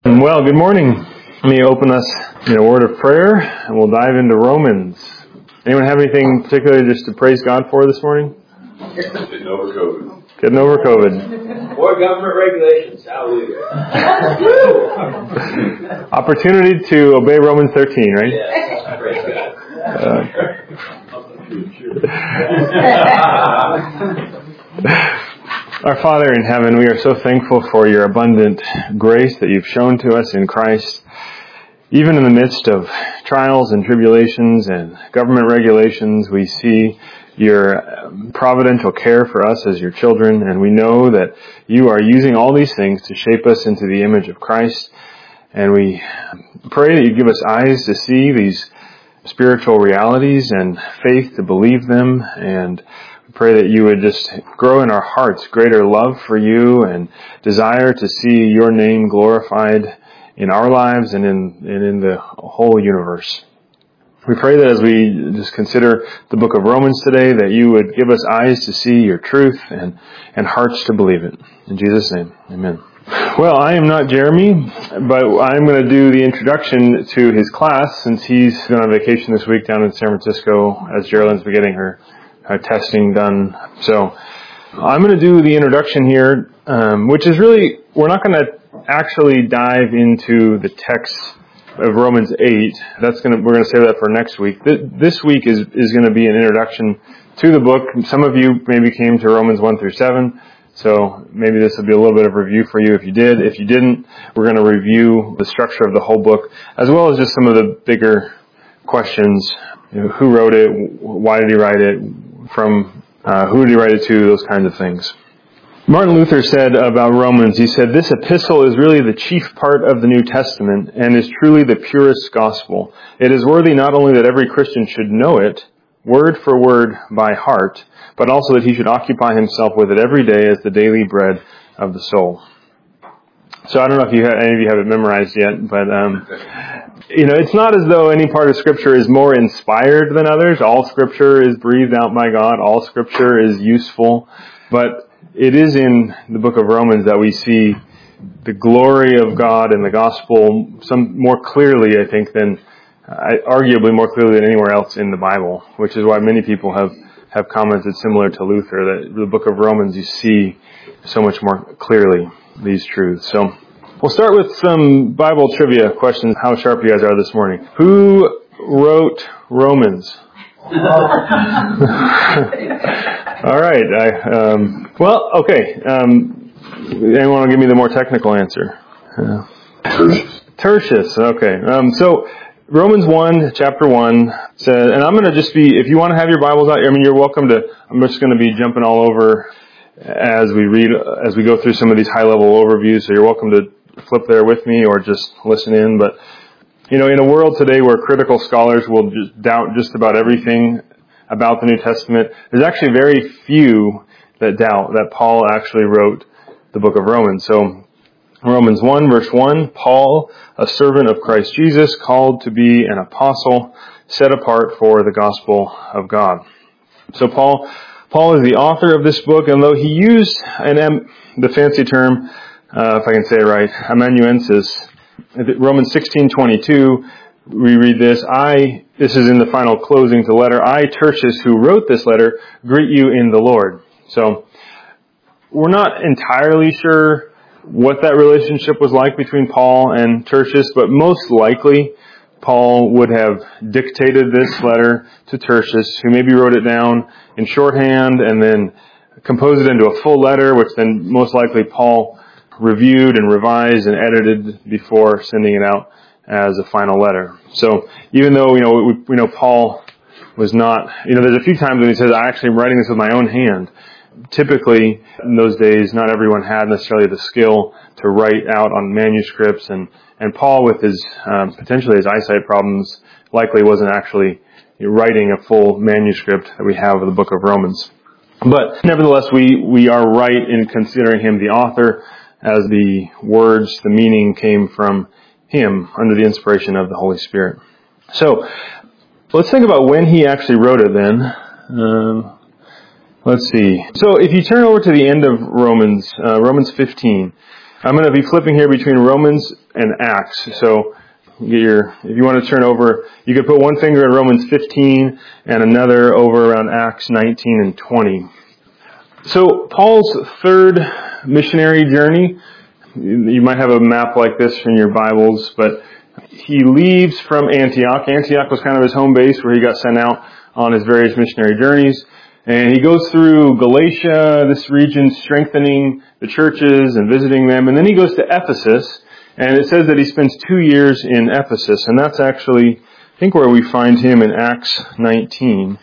Well, good morning. Let me open us in a word of prayer, and we'll dive into Romans. Anyone have anything particular just to praise God for this morning? Getting over COVID. Getting over COVID. More government regulations. Hallelujah. Opportunity to obey Romans 13, right? Yes. Praise God. Our Father in heaven, we are so thankful for your abundant grace that you've shown to us in Christ. Even in the midst of trials and tribulations and government regulations, we see your providential care for us as your children, and we know that you are using all these things to shape us into the image of Christ. And we pray that you give us eyes to see these spiritual realities and faith to believe them, and pray that you would just grow in our hearts greater love for you and desire to see your name glorified in our lives and in the whole universe. We pray that as we just consider the book of Romans today, that you would give us eyes to see your truth and hearts to believe it. In Jesus' name, amen. Well, I am not Jeremy, but I'm going to do the introduction to his class since he's going on vacation this week down in San Francisco as Geraldine's been getting her testing done. So I'm going to do the introduction here, which is really, we're not going to actually dive into the text of Romans 8. We're going to save that for next week. This week is going to be an introduction to the book. Some of you maybe came to Romans 1 through 7, so maybe this will be a little bit of review for you if you did. If you didn't, we're going to review the structure of the whole book, as well as just some of the bigger questions. Who wrote it? Why did he write it? From who did he write it to? Those kinds of things. Martin Luther said about Romans, he said, "This epistle is really the chief part of the New Testament and is truly the purest gospel. It is worthy not only that every Christian should know it, word for word by heart, but also that he should occupy himself with it every day as the daily bread of the soul." So I don't know if any of you have it memorized yet, but it's not as though any part of Scripture is more inspired than others. All Scripture is breathed out by God. All Scripture is useful. But it is in the book of Romans that we see the glory of God and the gospel more clearly, I think, arguably more clearly than anywhere else in the Bible, which is why many people have commented similar to Luther, that the book of Romans you see so much more clearly these truths. So we'll start with some Bible trivia questions. How sharp you guys are this morning. Who wrote Romans? All right. Okay. Anyone want to give me the more technical answer? Tertius. Okay. So Romans 1, chapter 1 says, and I'm going to just if you want to have your Bibles out, you're welcome to, I'm just going to be jumping all over as we go through some of these high-level overviews, so you're welcome to flip there with me or just listen in. But, in a world today where critical scholars will just doubt just about everything about the New Testament, there's actually very few that doubt that Paul actually wrote the book of Romans. So, Romans 1, verse 1, Paul, a servant of Christ Jesus, called to be an apostle, set apart for the gospel of God. So Paul is the author of this book, and though he used the fancy term, if I can say it right, amanuensis, Romans 16:22, we read this, this is in the final closing to the letter, I, Tertius, who wrote this letter, greet you in the Lord. So, we're not entirely sure what that relationship was like between Paul and Tertius, but most likely Paul would have dictated this letter to Tertius, who maybe wrote it down in shorthand and then composed it into a full letter, which then most likely Paul reviewed and revised and edited before sending it out as a final letter. So even though, we know Paul was not, there's a few times when he says, I actually am writing this with my own hand. Typically, in those days, not everyone had necessarily the skill to write out on manuscripts, and Paul, with his potentially his eyesight problems, likely wasn't actually writing a full manuscript that we have of the book of Romans. But nevertheless, we are right in considering him the author, as the words, the meaning came from him under the inspiration of the Holy Spirit. So, let's think about when he actually wrote it then. Let's see. So if you turn over to the end of Romans 15, I'm going to be flipping here between Romans and Acts. So if you want to turn over, you could put one finger in Romans 15 and another over around Acts 19 and 20. So Paul's third missionary journey, you might have a map like this in your Bibles, but he leaves from Antioch. Antioch was kind of his home base where he got sent out on his various missionary journeys. And he goes through Galatia, this region, strengthening the churches and visiting them. And then he goes to Ephesus, and it says that he spends 2 years in Ephesus. And that's actually, I think, where we find him in Acts 19.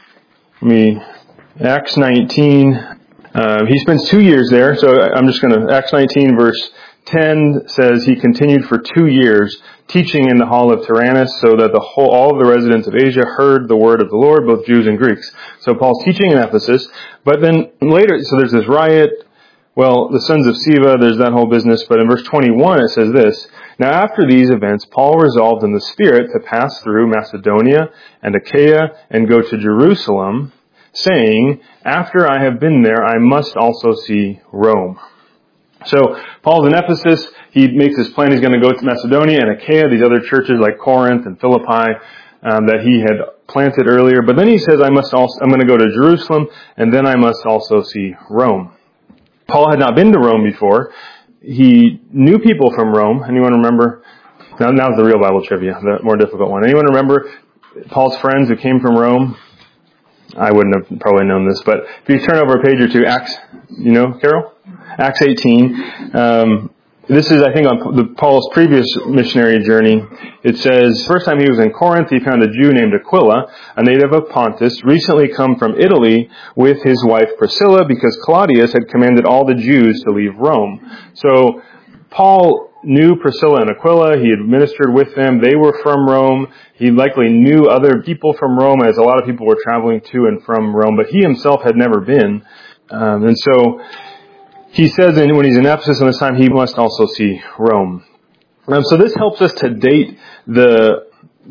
Acts 19, he spends 2 years there. So I'm just going to, Acts 19 verse 10 says he continued for 2 years teaching in the hall of Tyrannus, so that all of the residents of Asia heard the word of the Lord, both Jews and Greeks. So Paul's teaching in Ephesus, but then later, so there's this riot, the sons of Sceva, there's that whole business, but in verse 21 it says this, "Now after these events, Paul resolved in the Spirit to pass through Macedonia and Achaia and go to Jerusalem, saying, 'After I have been there, I must also see Rome.'" So Paul's in Ephesus. He makes his plan. He's going to go to Macedonia and Achaia, these other churches like Corinth and Philippi that he had planted earlier. But then he says, I'm going to go to Jerusalem, and then I must also see Rome. Paul had not been to Rome before. He knew people from Rome. Anyone remember? Now's the real Bible trivia, the more difficult one. Anyone remember Paul's friends who came from Rome? I wouldn't have probably known this, but if you turn over a page or two, Acts, Carol? Acts 18. This is, I think, on Paul's previous missionary journey. It says, first time he was in Corinth, he found a Jew named Aquila, a native of Pontus, recently come from Italy with his wife Priscilla, because Claudius had commanded all the Jews to leave Rome. So Paul knew Priscilla and Aquila. He had ministered with them. They were from Rome. He likely knew other people from Rome, as a lot of people were traveling to and from Rome, but he himself had never been. And so he says when he's in Ephesus on this time, he must also see Rome. So this helps us to date the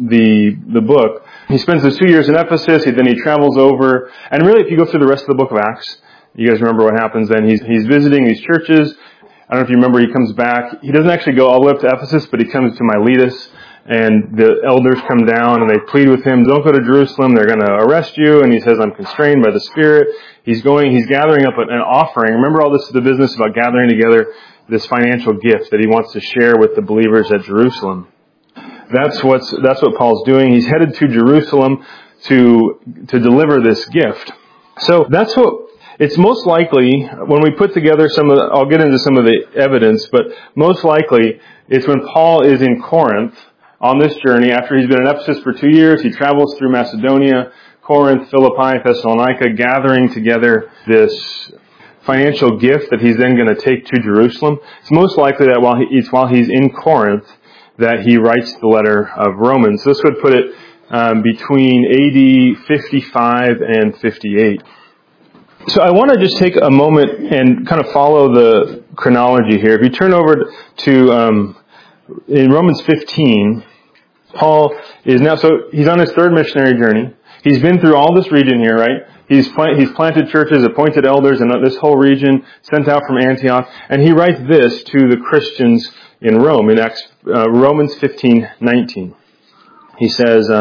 book. He spends those 2 years in Ephesus, then he travels over, and really if you go through the rest of the book of Acts, you guys remember what happens then. He's visiting these churches. I don't know if you remember, he comes back. He doesn't actually go all the way up to Ephesus, but he comes to Miletus, and the elders come down and they plead with him, don't go to Jerusalem, they're going to arrest you. And he says, I'm constrained by the Spirit. He's gathering up an offering. Remember all this is the business about gathering together this financial gift that he wants to share with the believers at Jerusalem. That's what Paul's doing. He's headed to Jerusalem to deliver this gift. So that's what it's most likely when we put together I'll get into some of the evidence, but most likely it's when Paul is in Corinth on this journey. After he's been in Ephesus for 2 years, he travels through Macedonia, Corinth, Philippi, Thessalonica, gathering together this financial gift that he's then going to take to Jerusalem. It's most likely that while he's in Corinth that he writes the letter of Romans. This would put it between AD 55 and 58. So I want to just take a moment and kind of follow the chronology here. If you turn over to in Romans 15, Paul is now, so he's on his third missionary journey. He's been through all this region here, right? He's planted churches, appointed elders in this whole region, sent out from Antioch, and he writes this to the Christians in Rome in Romans 15:19. He says,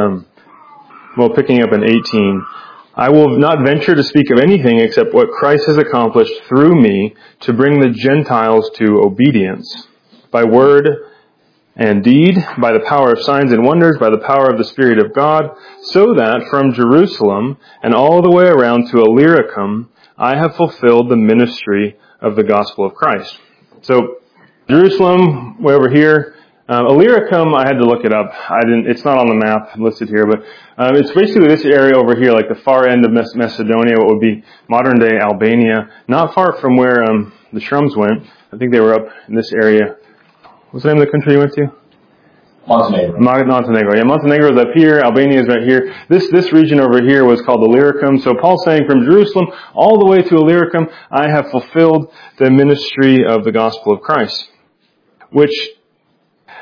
picking up in 18, I will not venture to speak of anything except what Christ has accomplished through me to bring the Gentiles to obedience, by word and deed, by the power of signs and wonders, by the power of the Spirit of God, so that from Jerusalem and all the way around to Illyricum, I have fulfilled the ministry of the gospel of Christ. So, Jerusalem, way over here. Illyricum, I had to look it up. It's not on the map listed here, but it's basically this area over here, like the far end of Macedonia, what would be modern day Albania, not far from where the Shrums went. I think they were up in this area. What's the name of the country you went to? Montenegro. Montenegro. Yeah, Montenegro is up here. Albania is right here. This region over here was called Illyricum. So Paul's saying from Jerusalem all the way to Illyricum, I have fulfilled the ministry of the gospel of Christ. Which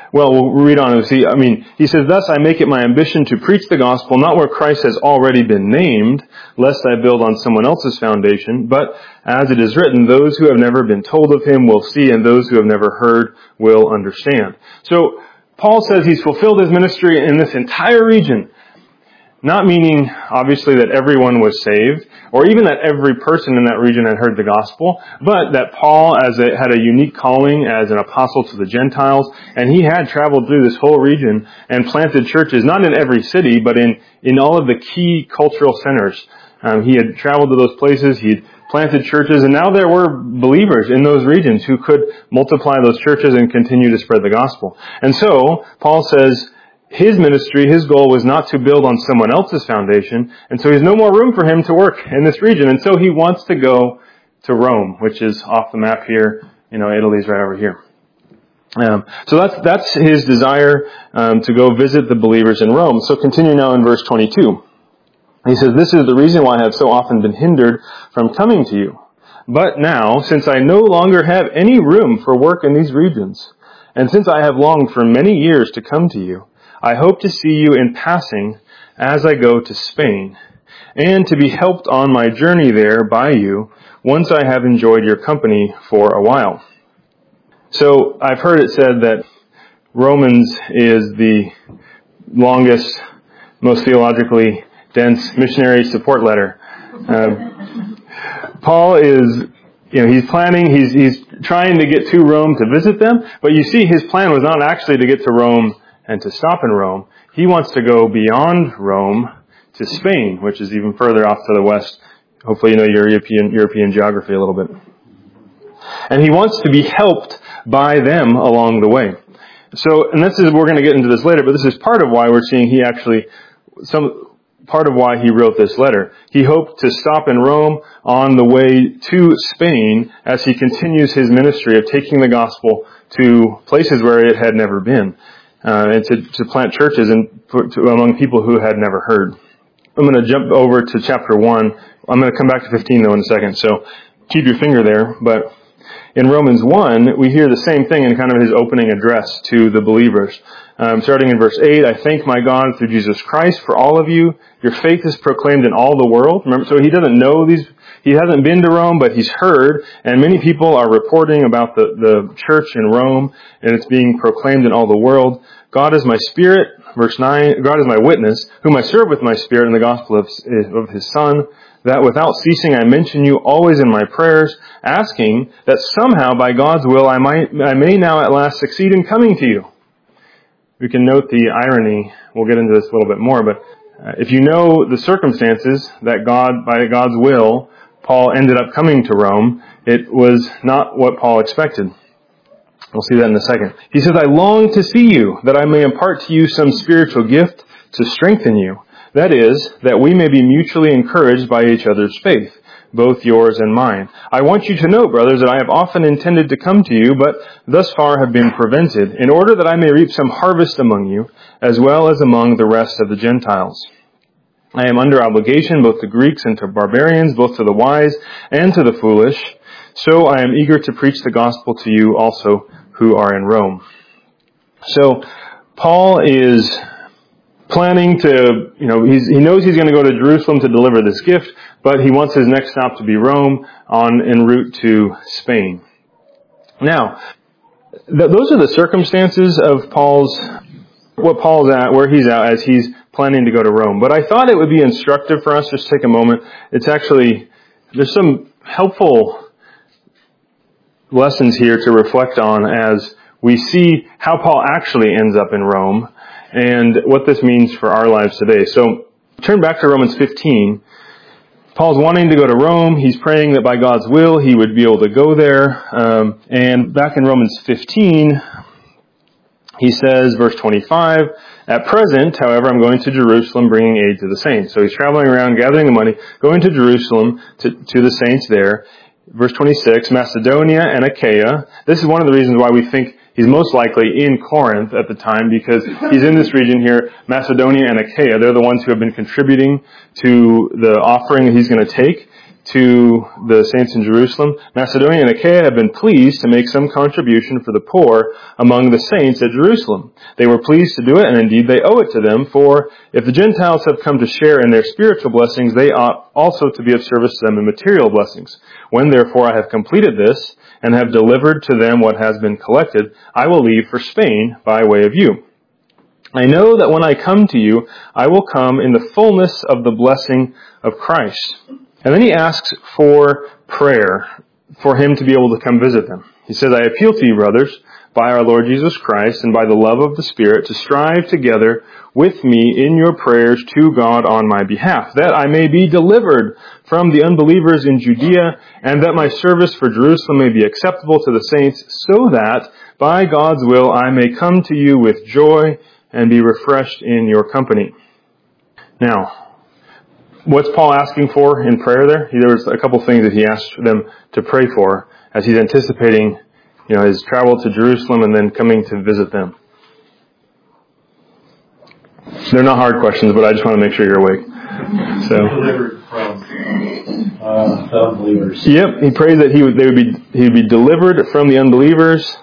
Well, we'll read on and see. He says, "Thus I make it my ambition to preach the gospel, not where Christ has already been named, lest I build on someone else's foundation, but as it is written, those who have never been told of him will see, and those who have never heard will understand." So, Paul says he's fulfilled his ministry in this entire region. Not meaning, obviously, that everyone was saved, or even that every person in that region had heard the gospel, but that Paul had a unique calling as an apostle to the Gentiles, and he had traveled through this whole region and planted churches, not in every city, but in all of the key cultural centers. He had traveled to those places, he'd planted churches, and now there were believers in those regions who could multiply those churches and continue to spread the gospel. And so, Paul says, his ministry, his goal was not to build on someone else's foundation, and so there's no more room for him to work in this region. And so he wants to go to Rome, which is off the map here. Italy's right over here. So that's his desire to go visit the believers in Rome. So continue now in verse 22. He says, "This is the reason why I have so often been hindered from coming to you. But now, since I no longer have any room for work in these regions, and since I have longed for many years to come to you, I hope to see you in passing as I go to Spain, and to be helped on my journey there by you once I have enjoyed your company for a while." So I've heard it said that Romans is the longest, most theologically dense missionary support letter. Paul is, he's planning, he's trying to get to Rome to visit them, but you see his plan was not actually to get to Rome and to stop in Rome. He wants to go beyond Rome to Spain, which is even further off to the west. Hopefully you know your European geography a little bit. And he wants to be helped by them along the way. So, and we're going to get into this later, but this is part of why we're seeing part of why he wrote this letter. He hoped to stop in Rome on the way to Spain as he continues his ministry of taking the gospel to places where it had never been. And to plant churches among people who had never heard. I'm going to jump over to chapter 1. I'm going to come back to 15 though in a second, so keep your finger there. But in Romans 1, we hear the same thing in kind of his opening address to the believers. Starting in verse 8, "I thank my God through Jesus Christ for all of you. Your faith is proclaimed in all the world." Remember, so he doesn't know he hasn't been to Rome, but he's heard, and many people are reporting about the church in Rome, and it's being proclaimed in all the world. "God is my spirit," verse 9, "God is my witness, whom I serve with my spirit in the gospel of his Son, that without ceasing I mention you always in my prayers, asking that somehow by God's will I may now at last succeed in coming to you." We can note the irony. We'll get into this a little bit more, but if you know the circumstances that by God's will, Paul ended up coming to Rome, it was not what Paul expected. We'll see that in a second. He says, "I long to see you, that I may impart to you some spiritual gift to strengthen you. That is, that we may be mutually encouraged by each other's faith, both yours and mine. I want you to know, brothers, that I have often intended to come to you, but thus far have been prevented, in order that I may reap some harvest among you, as well as among the rest of the Gentiles. I am under obligation both to Greeks and to barbarians, both to the wise and to the foolish. So I am eager to preach the gospel to you also who are in Rome." So Paul is planning to, he knows he's going to go to Jerusalem to deliver this gift, but he wants his next stop to be Rome en route to Spain. Now, those are the circumstances of what Paul's at, where he's at as he's planning to go to Rome. But I thought it would be instructive for us just to take a moment. There's some helpful lessons here to reflect on as we see how Paul actually ends up in Rome and what this means for our lives today. So turn back to Romans 15. Paul's wanting to go to Rome. He's praying that by God's will he would be able to go there. And back in Romans 15, he says, verse 25, "At present, however, I'm going to Jerusalem bringing aid to the saints." So he's traveling around, gathering the money, going to Jerusalem to the saints there. Verse 26, "Macedonia and Achaia." This is one of the reasons why we think he's most likely in Corinth at the time, because he's in this region here. Macedonia and Achaia, they're the ones who have been contributing to the offering that he's going to take to the saints in Jerusalem, Macedonia and Achaia have been pleased to make some contribution for the poor among the saints at Jerusalem. They were pleased to do it, and indeed they owe it to them, for if the Gentiles have come to share in their spiritual blessings, they ought also to be of service to them in material blessings. When therefore I have completed this, and have delivered to them what has been collected, I will leave for Spain by way of you. I know that when I come to you, I will come in the fullness of the blessing of Christ. And then he asks for prayer for him to be able to come visit them. He says, I appeal to you, brothers, by our Lord Jesus Christ and by the love of the Spirit, to strive together with me in your prayers to God on my behalf, that I may be delivered from the unbelievers in Judea, and that my service for Jerusalem may be acceptable to the saints, so that by God's will I may come to you with joy and be refreshed in your company. Now, what's Paul asking for in prayer there? There was a couple things that he asked them to pray for as he's anticipating, his travel to Jerusalem and then coming to visit them. They're not hard questions, but I just want to make sure you're awake. So, delivered from the unbelievers. Yep, he prays that he would be delivered from the unbelievers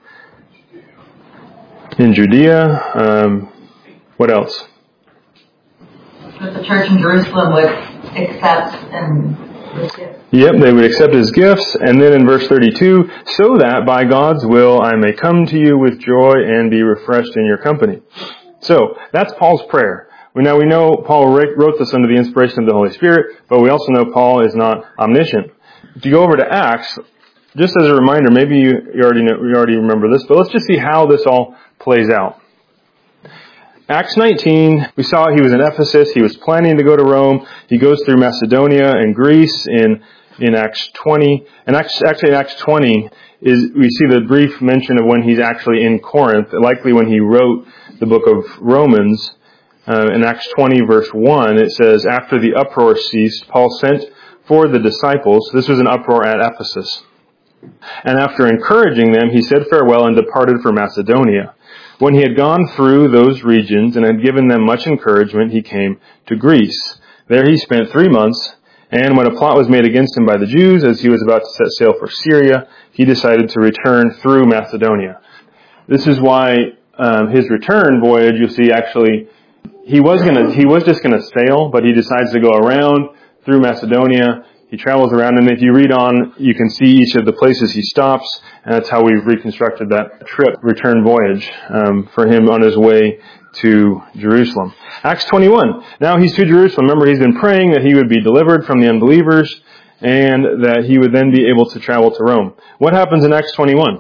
in Judea. What else? That the church in Jerusalem would accept and receive. Yep, they would accept his gifts. And then in verse 32, so that by God's will I may come to you with joy and be refreshed in your company. So, that's Paul's prayer. Now we know Paul wrote this under the inspiration of the Holy Spirit, but we also know Paul is not omniscient. If you go over to Acts, just as a reminder, maybe you already remember this, but let's just see how this all plays out. Acts 19, we saw he was in Ephesus. He was planning to go to Rome. He goes through Macedonia and Greece in Acts 20. And actually in Acts 20 we see the brief mention of when he's actually in Corinth, likely when he wrote the book of Romans. In Acts 20 verse 1, it says, after the uproar ceased, Paul sent for the disciples. This was an uproar at Ephesus. And after encouraging them, he said farewell and departed for Macedonia. When he had gone through those regions and had given them much encouragement, he came to Greece. There he spent 3 months, and when a plot was made against him by the Jews, as he was about to set sail for Syria, he decided to return through Macedonia. This is why his return voyage, you'll see, actually, he was just going to sail, but he decides to go around through Macedonia. He travels around, and if you read on, you can see each of the places he stops, and that's how we've reconstructed that return voyage for him on his way to Jerusalem. Acts 21. Now he's to Jerusalem. Remember, he's been praying that he would be delivered from the unbelievers, and that he would then be able to travel to Rome. What happens in Acts 21?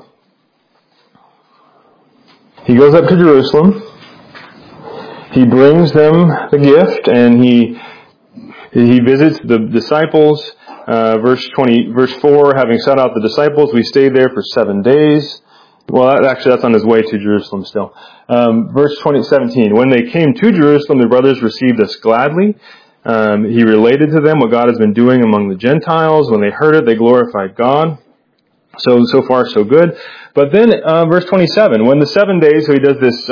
He goes up to Jerusalem. He brings them the gift, and he visits the disciples. Verse 4, having sought out the disciples, we stayed there for 7 days. Well, that's on his way to Jerusalem still. Verse 17, when they came to Jerusalem, the brothers received us gladly. He related to them what God has been doing among the Gentiles. When they heard it, they glorified God. So far, so good. But then, verse 27, when the 7 days, so he does this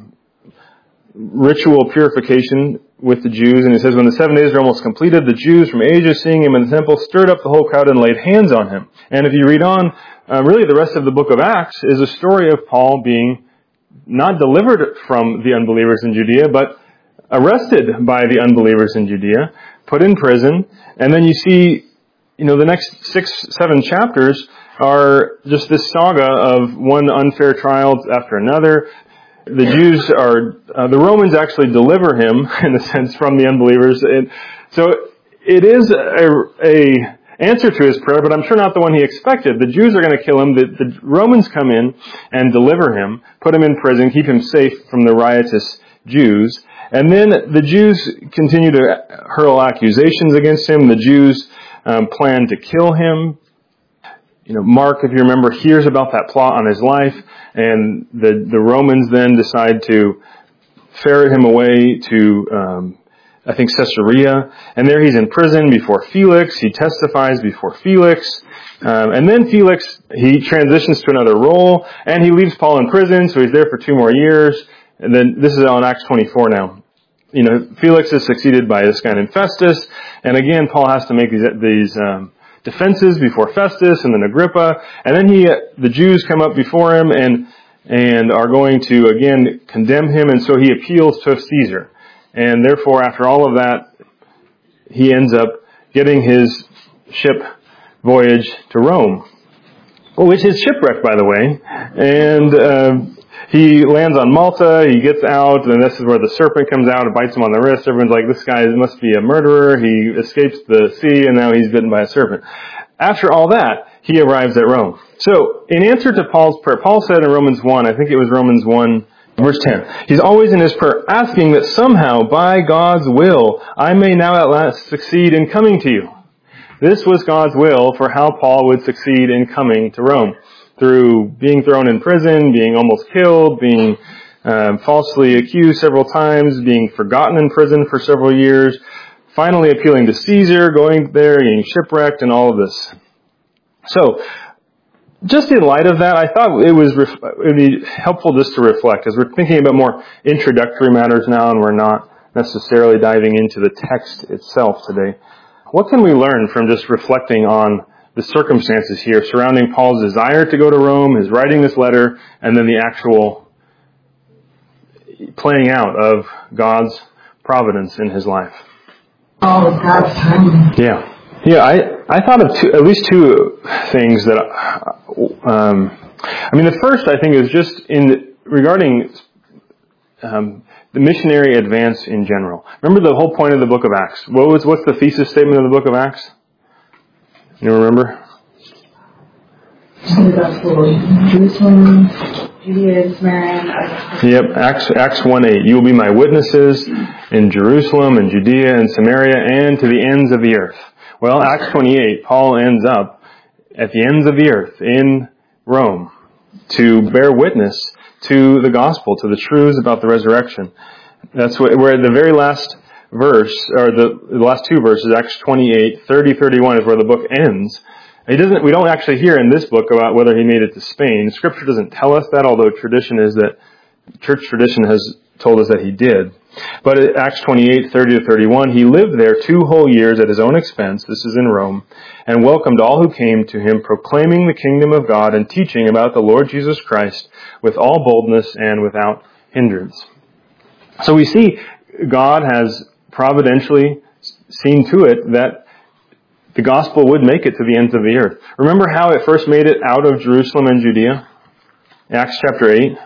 ritual purification with the Jews, and he says, when the 7 days were almost completed, the Jews from Asia, seeing him in the temple, stirred up the whole crowd and laid hands on him. And if you read on, really the rest of the book of Acts is a story of Paul being not delivered from the unbelievers in Judea, but arrested by the unbelievers in Judea, put in prison, and then you see, the next 6-7 chapters are just this saga of one unfair trial after another. The Jews the Romans actually deliver him, in a sense, from the unbelievers. So it is a answer to his prayer, but I'm sure not the one he expected. The Jews are going to kill him. The Romans come in and deliver him, put him in prison, keep him safe from the riotous Jews. And then the Jews continue to hurl accusations against him. The Jews plan to kill him. Mark, if you remember, hears about that plot on his life, and the Romans then decide to ferret him away to, Caesarea, and there he's in prison before Felix. He testifies before Felix, and then Felix, he transitions to another role, and he leaves Paul in prison, so he's there for 2 more years, and then this is on Acts 24 now. Felix is succeeded by this guy named Festus, and again, Paul has to make these defenses before Festus and then Agrippa, and then the Jews come up before him and are going to again condemn him, and so he appeals to Caesar, and therefore, after all of that, he ends up getting his ship voyage to Rome, which is shipwrecked, by the way, and he lands on Malta, he gets out, and this is where the serpent comes out and bites him on the wrist. Everyone's like, this guy must be a murderer. He escapes the sea, and now he's bitten by a serpent. After all that, he arrives at Rome. So, in answer to Paul's prayer, Paul said in Romans 1, I think it was Romans 1, verse 10, he's always in his prayer asking that somehow, by God's will, I may now at last succeed in coming to you. This was God's will for how Paul would succeed in coming to Rome. Through being thrown in prison, being almost killed, being falsely accused several times, being forgotten in prison for several years, finally appealing to Caesar, going there, getting shipwrecked, and all of this. So, just in light of that, I thought it would be helpful just to reflect, as we're thinking about more introductory matters now, and we're not necessarily diving into the text itself today. What can we learn from just reflecting on the circumstances here surrounding Paul's desire to go to Rome, his writing this letter, and then the actual playing out of God's providence in his life? All of God's timing. Yeah. I thought of at least two things that, the first I think is just regarding the missionary advance in general. Remember the whole point of the book of Acts. What's the thesis statement of the book of Acts? You remember? The gospel of Jerusalem, Judea, Samaria. Yep, Acts 1:8. You will be my witnesses in Jerusalem and Judea and Samaria and to the ends of the earth. Well, Acts 28, Paul ends up at the ends of the earth in Rome to bear witness to the gospel, to the truths about the resurrection. That's where the very last verse, or the last two verses, Acts 28, 30, 31 is where the book ends. We don't actually hear in this book about whether he made it to Spain. Scripture doesn't tell us that, although church tradition has told us that he did. But at Acts 28, 30 to 31, he lived there 2 whole years at his own expense, this is in Rome, and welcomed all who came to him, proclaiming the kingdom of God and teaching about the Lord Jesus Christ with all boldness and without hindrance. So we see God has providentially seen to it that the gospel would make it to the ends of the earth. Remember how it first made it out of Jerusalem and Judea? Acts chapter 8.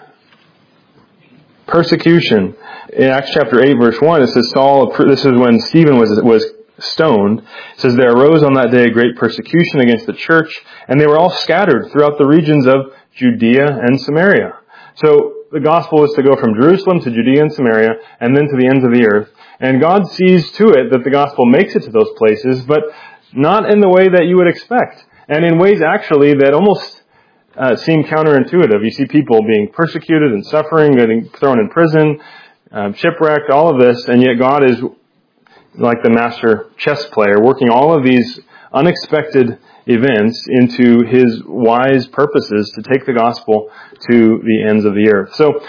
Persecution. In Acts chapter 8 verse 1 it says this is when Stephen was stoned. It says there arose on that day a great persecution against the church, and they were all scattered throughout the regions of Judea and Samaria. So the gospel is to go from Jerusalem to Judea and Samaria and then to the ends of the earth. And God sees to it that the gospel makes it to those places, but not in the way that you would expect. And in ways actually that almost seem counterintuitive. You see people being persecuted and suffering, getting thrown in prison, shipwrecked, all of this, and yet God is like the master chess player, working all of these unexpected events into his wise purposes to take the gospel to the ends of the earth. So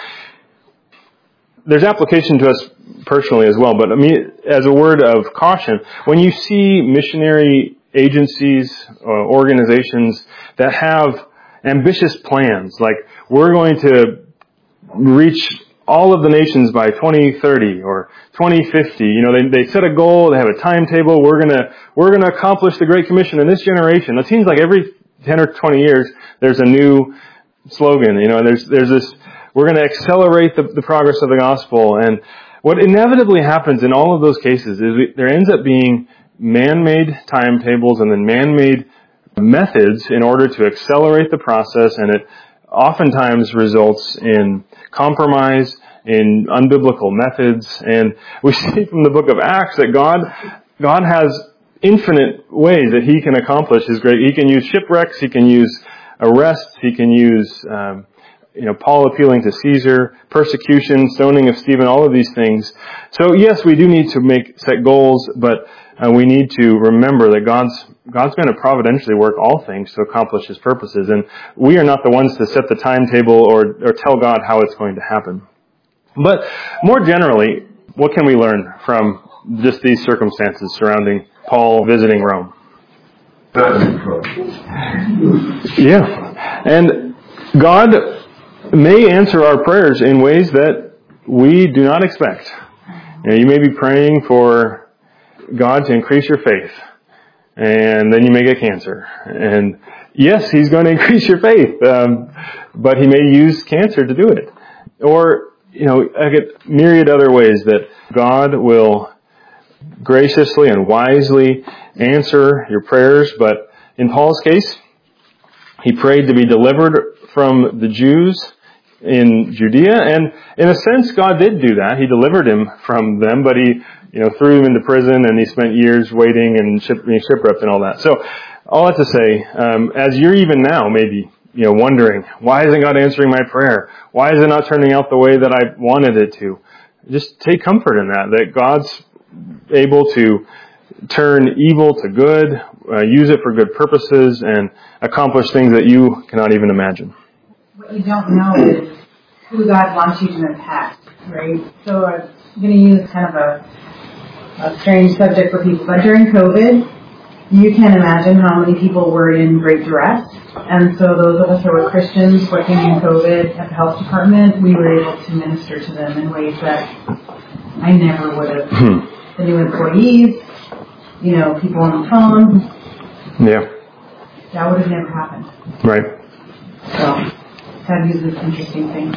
there's application to us personally as well, but as a word of caution, when you see missionary agencies or organizations that have ambitious plans, like we're going to reach all of the nations by 2030 or 2050, they set a goal, they have a timetable, we're gonna accomplish the Great Commission in this generation. It seems like every 10 or 20 years there's a new slogan, there's this, we're going to accelerate the progress of the gospel. And what inevitably happens in all of those cases is there ends up being man-made timetables and then man-made methods in order to accelerate the process, and it oftentimes results in compromise, in unbiblical methods. And we see from the book of Acts that God has infinite ways that he can accomplish his great. He can use shipwrecks, he can use arrests, he can use Paul appealing to Caesar, persecution, stoning of Stephen, all of these things. So yes, we do need to set goals, but we need to remember that God's going to providentially work all things to accomplish his purposes, and we are not the ones to set the timetable or tell God how it's going to happen. But more generally, What can we learn from just these circumstances surrounding Paul visiting Rome? Yeah. And God may answer our prayers in ways that we do not expect. You may be praying for God to increase your faith, and then you may get cancer. And yes, He's going to increase your faith, but He may use cancer to do it. Or, I get myriad other ways that God will graciously and wisely answer your prayers. But in Paul's case, he prayed to be delivered from the Jews in Judea, and in a sense, God did do that. He delivered him from them, but He, threw him into prison, and he spent years waiting and being shipwrecked and all that. So, all that to say, as you're even now maybe, wondering, why isn't God answering my prayer? Why is it not turning out the way that I wanted it to? Just take comfort in that God's able to turn evil to good, use it for good purposes, and accomplish things that you cannot even imagine. What you don't know is who God wants you to impact, right? So I'm going to use kind of a strange subject for people, but during COVID, you can imagine how many people were in great duress. And so those of us who were Christians working in COVID at the health department, we were able to minister to them in ways that I never would have. The new employees, people on the phone. Yeah. That would have never happened. Right. So God uses interesting things.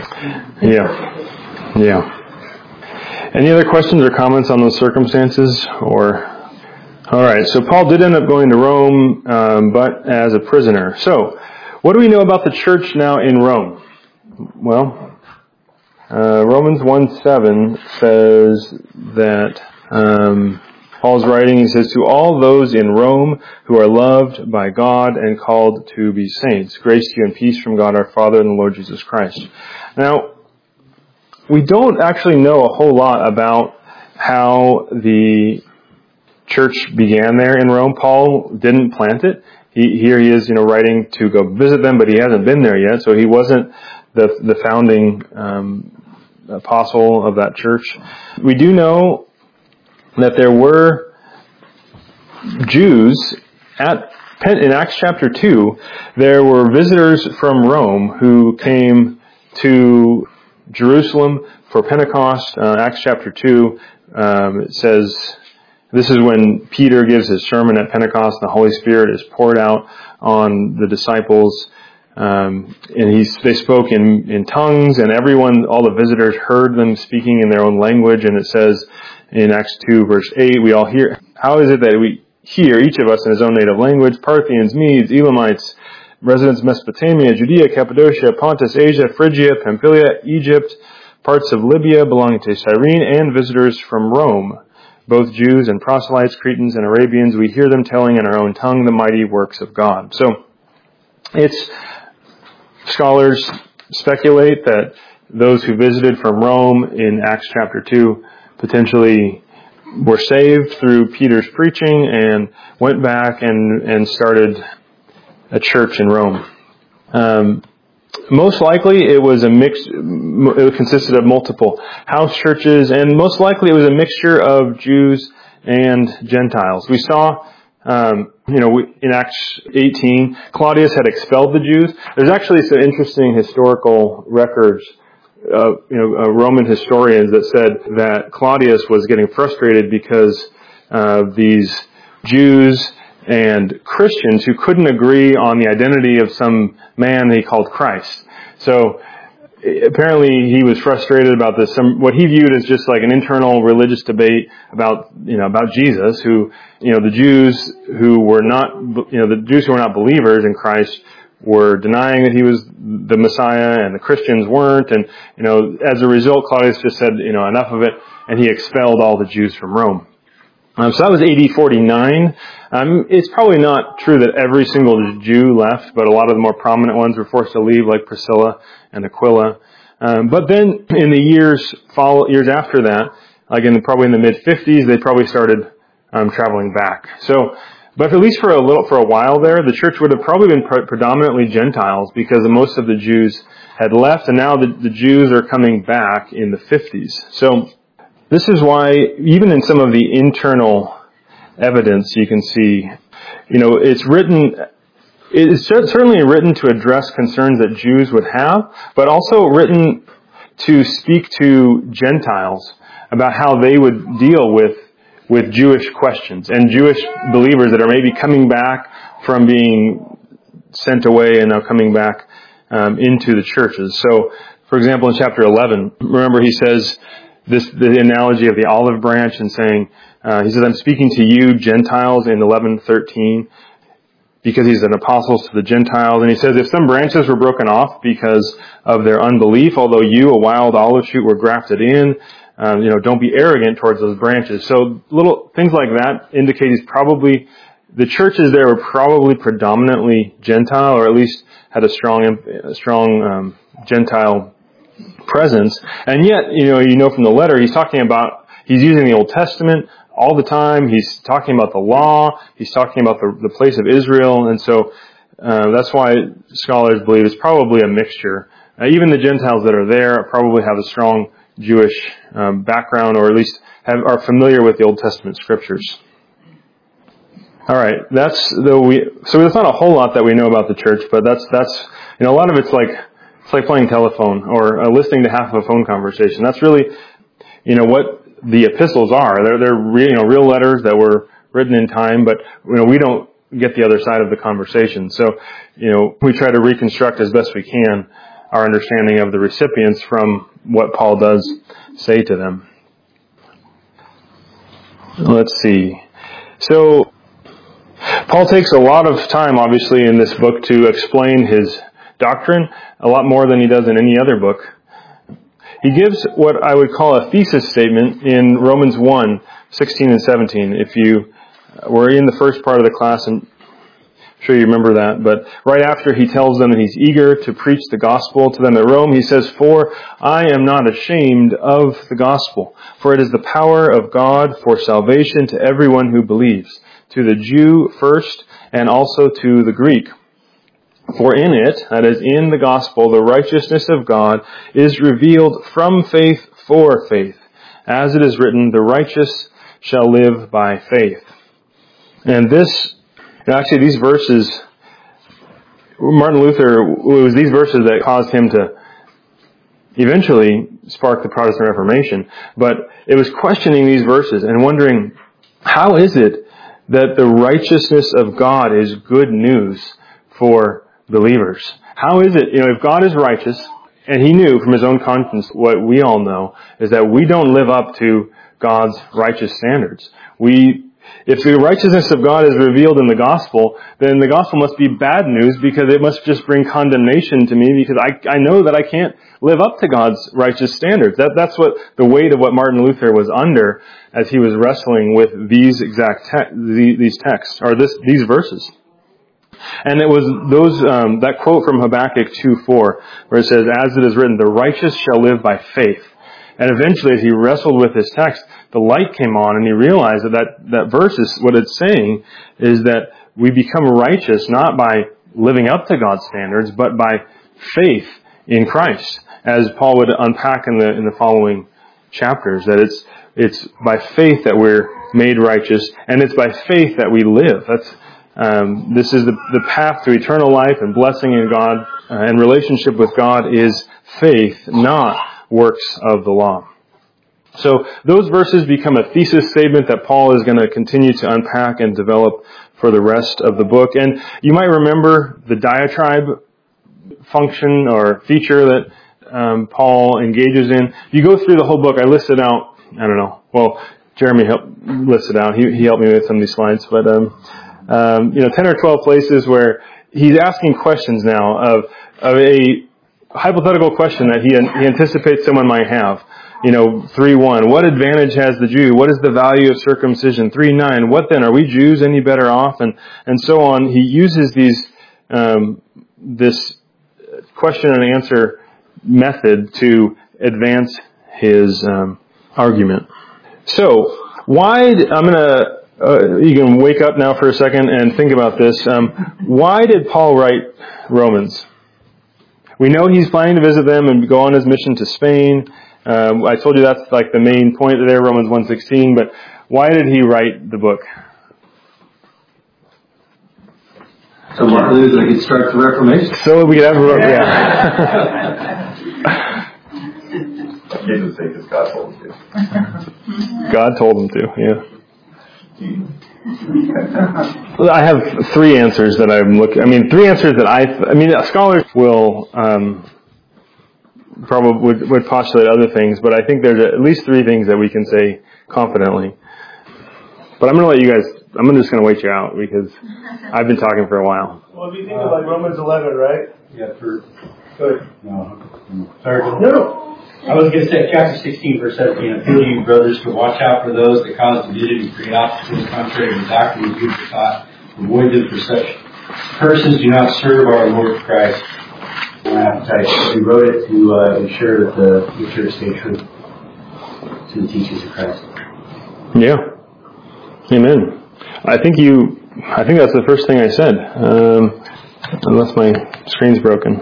Yeah. Any other questions or comments on those circumstances? All right, so Paul did end up going to Rome, but as a prisoner. So, what do we know about the church now in Rome? Well, Romans 1:7 says that Paul's writing, he says, "To all those in Rome who are loved by God and called to be saints, grace to you and peace from God our Father and the Lord Jesus Christ." Now, we don't actually know a whole lot about how the church began there in Rome. Paul didn't plant it. Here he is, writing to go visit them, but he hasn't been there yet, so he wasn't the founding apostle of that church. We do know that there were Jews in Acts chapter 2. There were visitors from Rome who came to Jerusalem for Pentecost. Acts chapter 2, it says, this is when Peter gives his sermon at Pentecost. The Holy Spirit is poured out on the disciples. And they spoke in tongues, and all the visitors heard them speaking in their own language. And it says in Acts 2 verse 8, we all hear, how is it that we hear, each of us in his own native language, Parthians, Medes, Elamites, residents of Mesopotamia, Judea, Cappadocia, Pontus, Asia, Phrygia, Pamphylia, Egypt, parts of Libya belonging to Cyrene, and visitors from Rome, both Jews and proselytes, Cretans and Arabians, we hear them telling in our own tongue the mighty works of God. So, scholars speculate that those who visited from Rome in Acts chapter 2 potentially were saved through Peter's preaching and went back and started a church in Rome. Most likely it was it consisted of multiple house churches, and most likely it was a mixture of Jews and Gentiles. We saw, in Acts 18, Claudius had expelled the Jews. There's actually some interesting historical records, Roman historians that said that Claudius was getting frustrated because these Jews and Christians who couldn't agree on the identity of some man he called Christ. So apparently he was frustrated about this, what he viewed as just like an internal religious debate about Jesus, who, the Jews who were not believers in Christ were denying that he was the Messiah, and the Christians weren't, and, as a result, Claudius just said, enough of it, and he expelled all the Jews from Rome. So that was AD 49. It's probably not true that every single Jew left, but a lot of the more prominent ones were forced to leave, like Priscilla and Aquila. But then in the years after that, probably in the mid-50s, they probably started traveling back. So, but at least for a while there, the church would have probably been predominantly Gentiles, because most of the Jews had left, and now the Jews are coming back in the 50s. So, This is why, even in some of the internal evidence, you can see, it's certainly written to address concerns that Jews would have, but also written to speak to Gentiles about how they would deal with Jewish questions and Jewish believers that are maybe coming back from being sent away and now coming back into the churches. So, for example, in chapter 11, remember he says the analogy of the olive branch and saying, he says, I'm speaking to you Gentiles in 11:13 because he's an apostle to the Gentiles. And he says, if some branches were broken off because of their unbelief, although you, a wild olive shoot, were grafted in, don't be arrogant towards those branches. So little things like that indicate the churches there were probably predominantly Gentile, or at least had a strong Gentile presence. And yet, from the letter, he's using the Old Testament all the time. He's talking about the law. He's talking about the place of Israel. And so that's why scholars believe it's probably a mixture. Even the Gentiles that are there probably have a strong Jewish background, or at least are familiar with the Old Testament scriptures. All right, so there's not a whole lot that we know about the church, but that's a lot of it's like playing telephone or listening to half of a phone conversation. That's really what the epistles are. They're real letters that were written in time, but we don't get the other side of the conversation. So we try to reconstruct as best we can our understanding of the recipients from what Paul does say to them. Let's see. So Paul takes a lot of time, obviously, in this book to explain his doctrine, a lot more than he does in any other book. He gives what I would call a thesis statement in Romans 1:16 and 17. If you were in the first part of the class, and I'm sure you remember that, but right after he tells them that he's eager to preach the gospel to them at Rome, he says, "For I am not ashamed of the gospel, for it is the power of God for salvation to everyone who believes, to the Jew first, and also to the Greek. For in it, that is, in the gospel, the righteousness of God is revealed from faith for faith. As it is written, the righteous shall live by faith." And these verses, Martin Luther, it was these verses that caused him to eventually spark the Protestant Reformation. But it was questioning these verses and wondering, how is it that the righteousness of God is good news for believers? How is it, if God is righteous, and he knew from his own conscience what we all know, is that we don't live up to God's righteous standards. If the righteousness of God is revealed in the gospel, then the gospel must be bad news, because it must just bring condemnation to me, because I know that I can't live up to God's righteous standards. That's what the weight of what Martin Luther was under as he was wrestling with these exact these texts, or these verses. And it was that quote from Habakkuk 2:4, where it says, "As it is written, the righteous shall live by faith." And eventually, as he wrestled with this text, the light came on, and he realized that verse is, what it's saying is that we become righteous not by living up to God's standards, but by faith in Christ, as Paul would unpack in the following chapters. That it's by faith that we're made righteous, and it's by faith that we live. This is the path to eternal life and blessing in God, and relationship with God is faith, not works of the law. So those verses become a thesis statement that Paul is going to continue to unpack and develop for the rest of the book. And you might remember the diatribe function or feature that Paul engages in. If you go through the whole book, I listed out, Jeremy listed out. He helped me with some of these slides, but 10 or 12 places where he's asking questions now of a hypothetical question that he anticipates someone might have. 3:1, what advantage has the Jew? What is the value of circumcision? 3:9, what then? Are we Jews any better off? And so on. He uses this question and answer method to advance his argument. So, you can wake up now for a second and think about this. Why did Paul write Romans? We know he's planning to visit them and go on his mission to Spain. I told you that's like the main point there, Romans 1:16, but why did he write the book? So Martin Luther could start the Reformation. So we could have yeah. He didn't say because God told him to. God told him to, yeah. Well, I have three answers that I'm looking. I mean, three answers that scholars will probably would postulate other things, but I think there's at least three things that we can say confidently. But I'm going to let you guys. I'm just going to wait you out because I've been talking for a while. Well, if you think of like Romans 11, right? Yeah, Good. No. Sorry. No. I was going to say, chapter 16, verse 17, I appeal to you, brothers, to watch out for those that cause division and create obstacles contrary to the doctrine of you were taught. Avoid them, for such persons do not serve our Lord Christ. We wrote it to ensure that the church stay true to the teachings of Christ. Yeah. Amen. I think that's the first thing I said, unless my screen's broken.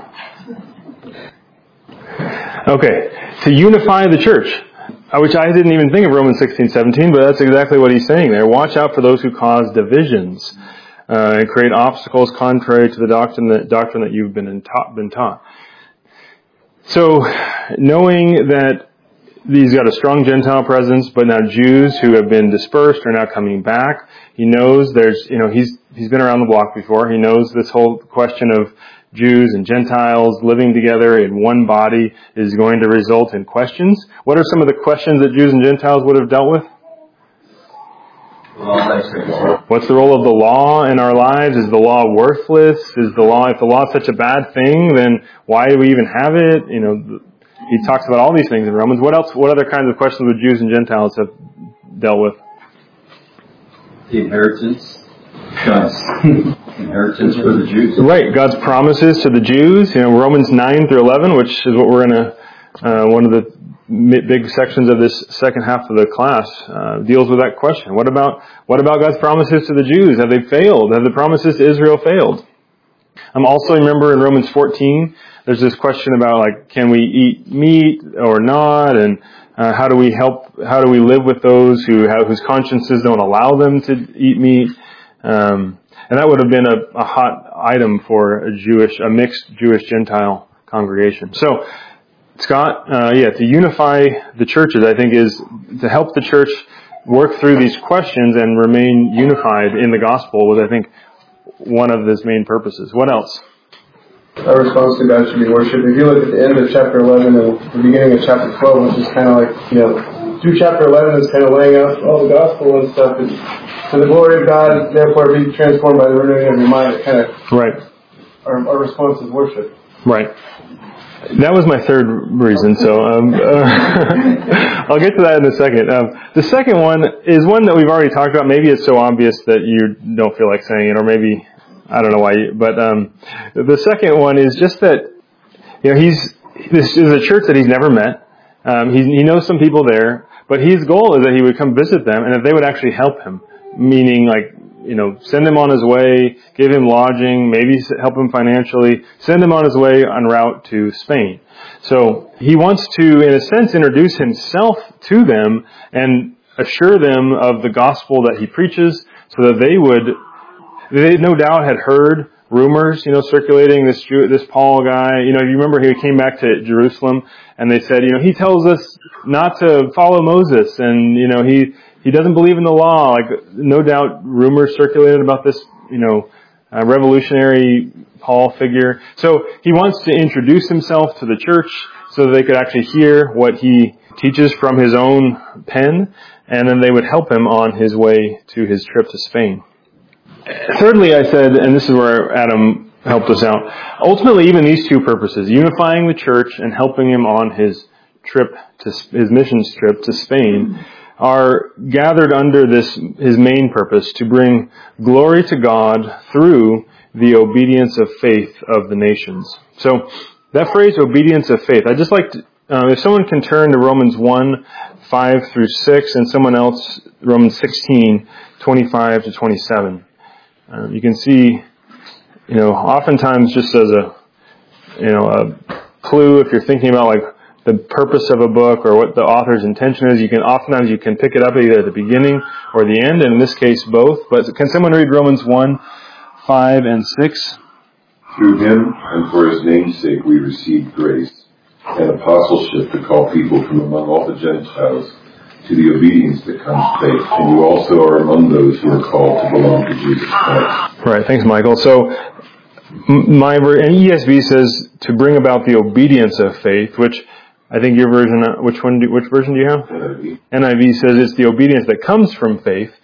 Okay. To unify the church, which I didn't even think of Romans 16:17, but that's exactly what he's saying there. Watch out for those who cause divisions and create obstacles contrary to the doctrine that you've been taught. So, knowing that he's got a strong Gentile presence, but now Jews who have been dispersed are now coming back. He knows he's been around the block before. He knows this whole question of Jews and Gentiles living together in one body is going to result in questions. What are some of the questions that Jews and Gentiles would have dealt with? What's the role of the law in our lives? Is the law worthless? If the law is such a bad thing, then why do we even have it? He talks about all these things in Romans. What other kinds of questions would Jews and Gentiles have dealt with? The inheritance. God's inheritance for the Jews. Right, God's promises to the Jews. Romans 9 through 11, which is what we're going to, one of the big sections of this second half of the class, deals with that question. What about God's promises to the Jews? Have they failed? Have the promises to Israel failed? Also remember in Romans 14, there's this question about can we eat meat or not, and how do we live with those whose consciences don't allow them to eat meat? And that would have been a hot item for a mixed Jewish-Gentile congregation. So, Scott, to unify the churches, I think, is to help the church work through these questions and remain unified in the gospel was, I think, one of his main purposes. What else? Our response to God should be worship. If you look at the end of chapter 11 and the beginning of chapter 12, which is kind of through chapter 11 is kind of laying out all the gospel and stuff. To the glory of God, therefore be transformed by the renewing of your mind. It kind of, right. Our response is worship. Right. That was my third reason, so I'll get to that in a second. The second one is one that we've already talked about. Maybe it's so obvious that you don't feel like saying it, or maybe, I don't know why, but the second one is just that, this is a church that he's never met. He knows some people there, but his goal is that he would come visit them and that they would actually help him, meaning send him on his way, give him lodging, maybe help him financially, send him on his way en route to Spain. So he wants to, in a sense, introduce himself to them and assure them of the gospel that he preaches so that they no doubt had heard rumors, circulating this Paul guy. You remember he came back to Jerusalem and they said, he tells us not to follow Moses and, he doesn't believe in the law. No doubt rumors circulated about this, revolutionary Paul figure. So he wants to introduce himself to the church so that they could actually hear what he teaches from his own pen, and then they would help him on his way to his trip to Spain. Thirdly, I said, and this is where Adam helped us out, ultimately even these two purposes, unifying the church and helping him on his missions trip to Spain, are gathered under his main purpose, to bring glory to God through the obedience of faith of the nations. So that phrase, obedience of faith, I just like to, if someone can turn to Romans 1, 5 through 6, and someone else, Romans 16, 25 to 27. You can see, oftentimes just as a clue, if you're thinking about the purpose of a book or what the author's intention is. Oftentimes you can pick it up either at the beginning or the end, and in this case both. But can someone read Romans 1, 5, and 6? Through him and for his name's sake we received grace and apostleship to call people from among all the Gentiles to the obedience that comes faith. And you also are among those who are called to belong to Jesus Christ. Right, thanks, Michael. So my ESV says to bring about the obedience of faith, which I think your version, which version do you have? NIV says it's the obedience that comes from faith.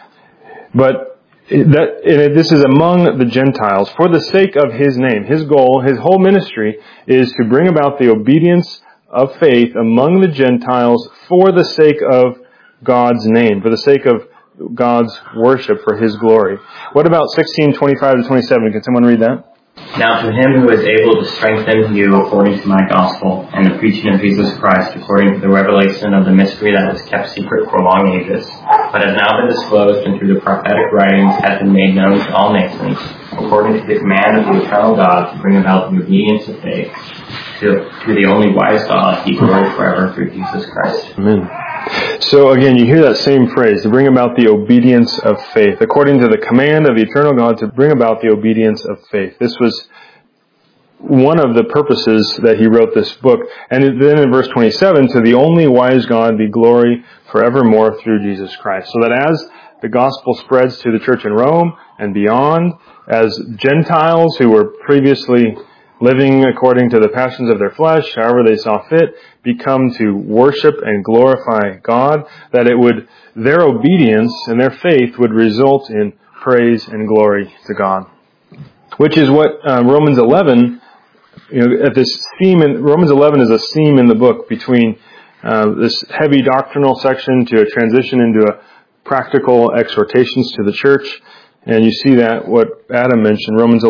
But this is among the Gentiles for the sake of his name. His goal, his whole ministry is to bring about the obedience of faith among the Gentiles for the sake of God's name, for the sake of God's worship, for his glory. What about 16:25-27? Can someone read that? Now to him who is able to strengthen you according to my gospel and the preaching of Jesus Christ according to the revelation of the mystery that was kept secret for long ages, but has now been disclosed and through the prophetic writings has been made known to all nations, according to the command of the eternal God to bring about the obedience of faith to the only wise God, be glory forever through Jesus Christ. Amen. So again, you hear that same phrase, to bring about the obedience of faith, according to the command of the eternal God to bring about the obedience of faith. This was one of the purposes that he wrote this book. And then in verse 27, to the only wise God be glory forevermore through Jesus Christ. So that as the gospel spreads to the church in Rome and beyond, as Gentiles who were previously living according to the passions of their flesh, however they saw fit, become to worship and glorify God, that their obedience and their faith would result in praise and glory to God. Which is what Romans 11, at this theme in Romans 11 is a theme in the book between this heavy doctrinal section to a transition into a practical exhortations to the church. And you see that what Adam mentioned, Romans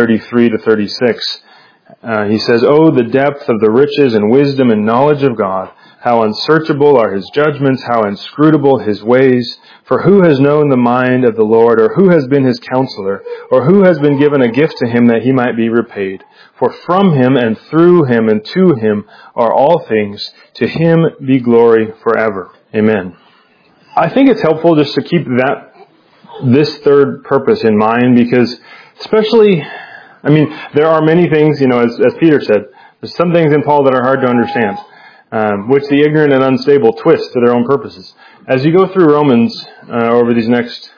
11:33-36. He says, "Oh, the depth of the riches and wisdom and knowledge of God! How unsearchable are his judgments, how inscrutable his ways! For who has known the mind of the Lord, or who has been his counselor, or who has been given a gift to him that he might be repaid? For from him and through him and to him are all things. To him be glory forever. Amen." I think it's helpful just to keep this third purpose in mind, because especially, there are many things, as Peter said, there's some things in Paul that are hard to understand, which the ignorant and unstable twist to their own purposes. As you go through Romans over these next,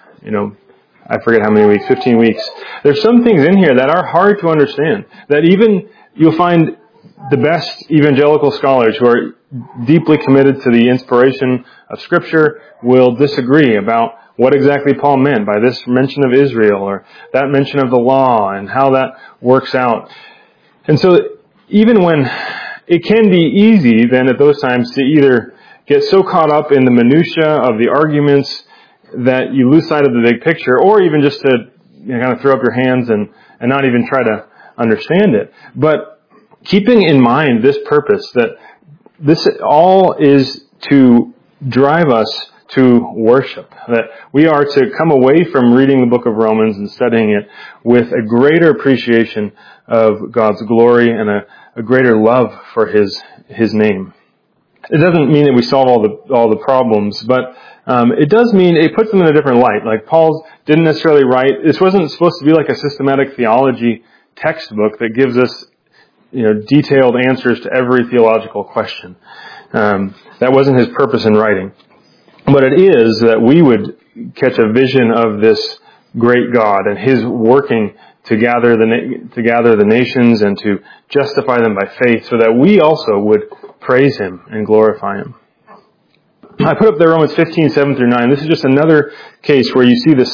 I forget how many weeks, 15 weeks, there's some things in here that are hard to understand, that even you'll find the best evangelical scholars who are deeply committed to the inspiration of Scripture will disagree about what exactly Paul meant by this mention of Israel or that mention of the law and how that works out. And so even when it can be easy then at those times to either get so caught up in the minutia of the arguments that you lose sight of the big picture, or even just to kind of throw up your hands and not even try to understand it. But keeping in mind this purpose, that this all is to drive us to worship, that we are to come away from reading the book of Romans and studying it with a greater appreciation of God's glory and a greater love for His name. It doesn't mean that we solve all the problems, but it does mean it puts them in a different light. Like Paul didn't necessarily write. This wasn't supposed to be like a systematic theology textbook that gives us detailed answers to every theological question. That wasn't his purpose in writing. But it is that we would catch a vision of this great God and His working to gather the nations and to justify them by faith, so that we also would praise Him and glorify Him. I put up there Romans 15:7-9. This is just another case where you see that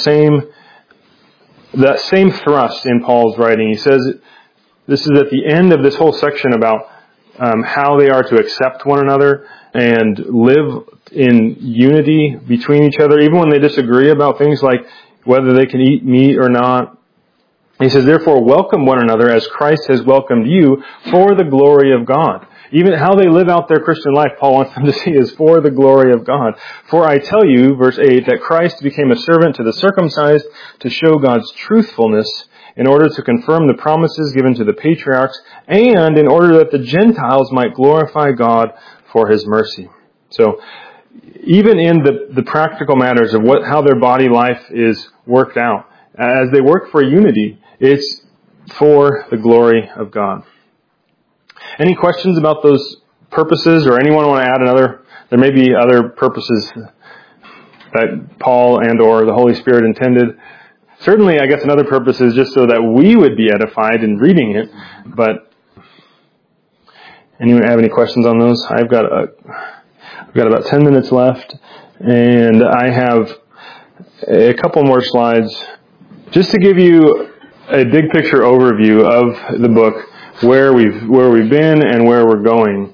same thrust in Paul's writing. He says, this is at the end of this whole section about how they are to accept one another and live in unity between each other, even when they disagree about things like whether they can eat meat or not. He says, therefore, welcome one another as Christ has welcomed you for the glory of God. Even how they live out their Christian life, Paul wants them to see, is for the glory of God. For I tell you, verse 8, that Christ became a servant to the circumcised to show God's truthfulness in order to confirm the promises given to the patriarchs, and in order that the Gentiles might glorify God for His mercy. So, even in the practical matters of how their body life is worked out, as they work for unity, it's for the glory of God. Any questions about those purposes, or anyone want to add another? There may be other purposes that Paul and or the Holy Spirit intended. Certainly, I guess another purpose is just so that we would be edified in reading it. But anyone have any questions on those? I've got about 10 minutes left, and I have a couple more slides just to give you a big picture overview of the book, where we've been and where we're going.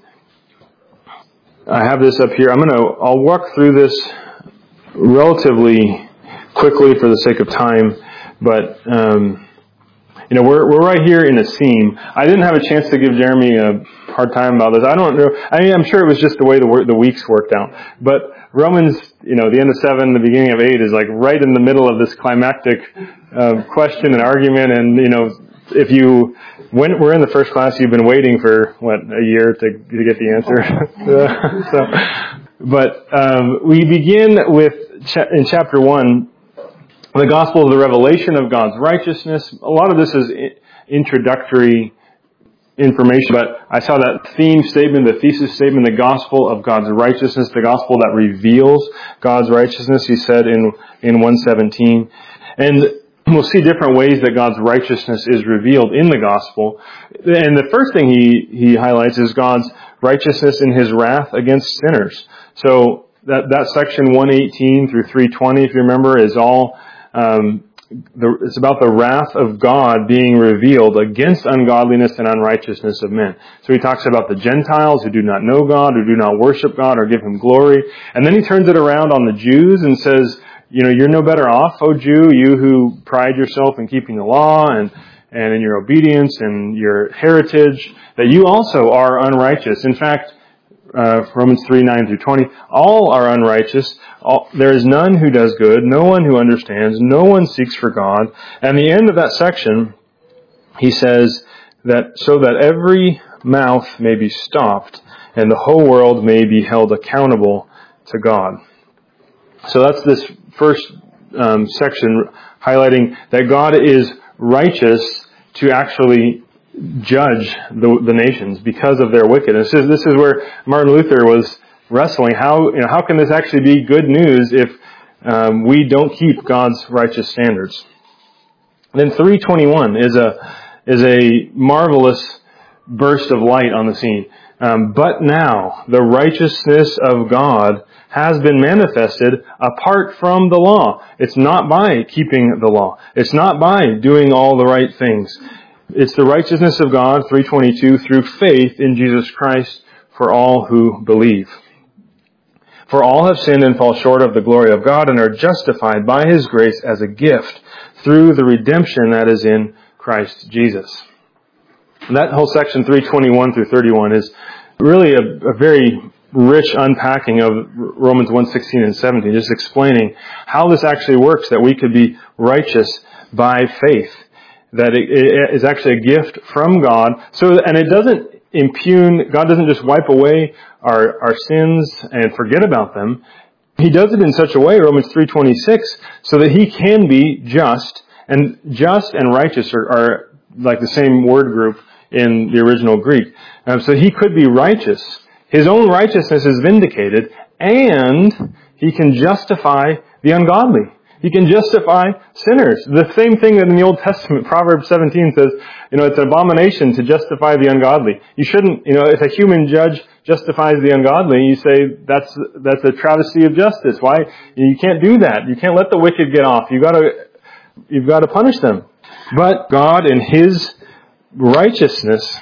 I have this up here. I'll walk through this relatively quickly for the sake of time, but we're right here in a seam. I didn't have a chance to give Jeremy a hard time about this. I don't know. I'm sure it was just the way the weeks worked out. But Romans, the end of 7, the beginning of 8 is like right in the middle of this climactic question and argument. And if you we're in the first class, you've been waiting for a year to get the answer. But we begin with in chapter 1. The gospel of the revelation of God's righteousness. A lot of this is introductory information, but I saw that theme statement, the thesis statement, the gospel of God's righteousness, the gospel that reveals God's righteousness, he said in 1:17. And we'll see different ways that God's righteousness is revealed in the gospel. And the first thing he highlights is God's righteousness in His wrath against sinners. So that section 118 through 320, if you remember, is all it's about the wrath of God being revealed against ungodliness and unrighteousness of men. So he talks about the Gentiles who do not know God, who do not worship God or give Him glory. And then he turns it around on the Jews and says, you're no better off, O Jew, you who pride yourself in keeping the law and in your obedience and your heritage, that you also are unrighteous. In fact, Romans 3:9 through 20, all are unrighteous. There is none who does good, no one who understands, no one seeks for God. And the end of that section, he says that so that every mouth may be stopped and the whole world may be held accountable to God. So that's this first section highlighting that God is righteous to actually judge the nations because of their wickedness. This is where Martin Luther was wrestling. How can this actually be good news if we don't keep God's righteous standards? Then 3:21 is a marvelous burst of light on the scene. But now the righteousness of God has been manifested apart from the law. It's not by keeping the law. It's not by doing all the right things. It's the righteousness of God, 3:22, through faith in Jesus Christ for all who believe. For all have sinned and fall short of the glory of God and are justified by His grace as a gift through the redemption that is in Christ Jesus. And that whole section 3:21 through 31 is really a very rich unpacking of Romans 1:16 and 17, just explaining how this actually works, that we could be righteous by faith. That it is actually a gift from God. And it doesn't impugn, God doesn't just wipe away our sins and forget about them. He does it in such a way, Romans 3:26, so that He can be just and righteous are like the same word group in the original Greek. So He could be righteous. His own righteousness is vindicated, and He can justify the ungodly. He can justify sinners. The same thing that in the Old Testament, Proverbs 17 says, it's an abomination to justify the ungodly. You shouldn't, if a human judge justifies the ungodly, you say that's a travesty of justice. Why? You can't do that. You can't let the wicked get off. You've got to punish them. But God in His righteousness,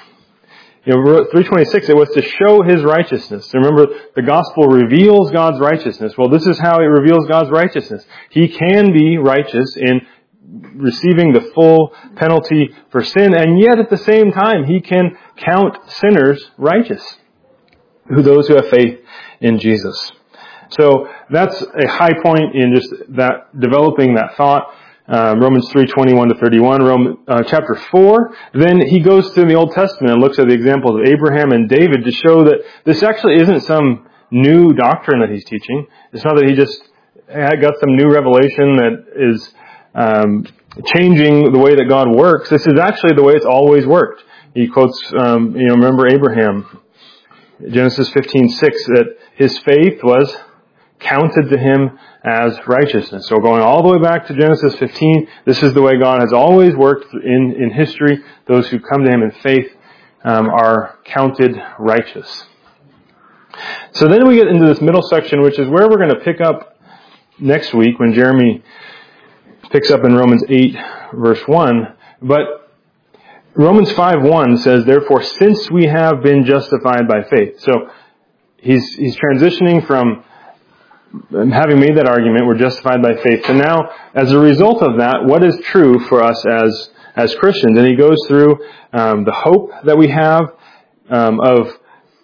3:26, it was to show His righteousness. Remember, the gospel reveals God's righteousness. Well, this is how it reveals God's righteousness. He can be righteous in receiving the full penalty for sin, and yet at the same time, He can count sinners righteous, those who have faith in Jesus. So that's a high point in just that developing that thought. Romans 3:21 to 31, chapter 4. Then he goes through the Old Testament and looks at the examples of Abraham and David to show that this actually isn't some new doctrine that he's teaching. It's not that he just got some new revelation that is changing the way that God works. This is actually the way it's always worked. He quotes, remember Abraham, Genesis 15:6, that his faith was counted to him as righteousness. So going all the way back to Genesis 15, this is the way God has always worked in history. Those who come to him in faith are counted righteous. So then we get into this middle section, which is where we're going to pick up next week when Jeremy picks up in Romans 8, verse 1. But Romans 5:1 says, therefore, since we have been justified by faith. So he's transitioning from having made that argument, we're justified by faith. So now, as a result of that, what is true for us as Christians? And he goes through the hope that we have of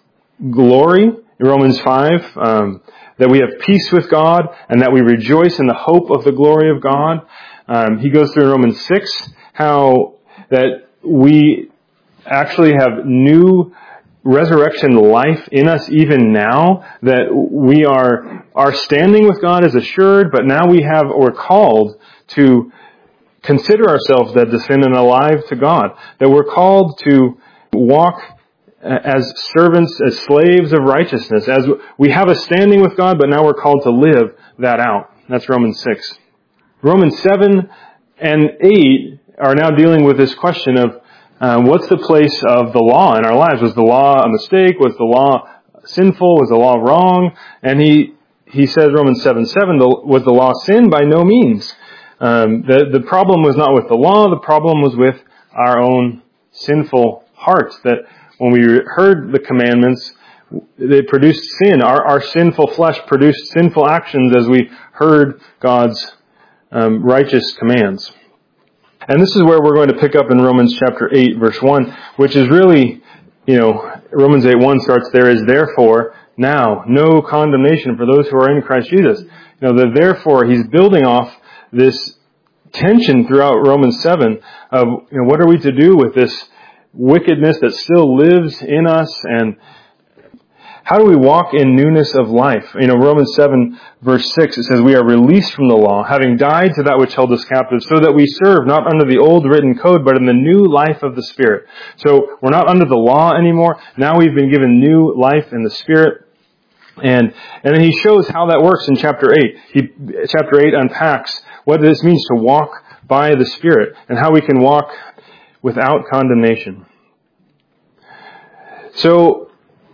glory in Romans 5, that we have peace with God, and that we rejoice in the hope of the glory of God. He goes through in Romans 6 how that we actually have new resurrection life in us even now, that we our standing with God is assured, but now we're called to consider ourselves dead to sin and alive to God, that we're called to walk as servants, as slaves of righteousness, as we have a standing with God, but now we're called to live that out. That's Romans 6. Romans 7 and 8 are now dealing with this question of what's the place of the law in our lives? Was the law a mistake? Was the law sinful? Was the law wrong? And he says, Romans 7:7, was the law sin? By no means. The problem was not with the law. The problem was with our own sinful hearts. That when we heard the commandments, they produced sin. Our sinful flesh produced sinful actions as we heard God's righteous commands. And this is where we're going to pick up in Romans chapter 8, verse 1, which is really, Romans 8:1 starts, there is therefore now no condemnation for those who are in Christ Jesus. Therefore, he's building off this tension throughout Romans 7 of, what are we to do with this wickedness that still lives in us, and how do we walk in newness of life? Romans 7 verse 6, it says, we are released from the law, having died to that which held us captive, so that we serve not under the old written code, but in the new life of the Spirit. So we're not under the law anymore. Now we've been given new life in the Spirit. And then he shows how that works in chapter 8. Chapter 8 unpacks what this means to walk by the Spirit and how we can walk without condemnation. So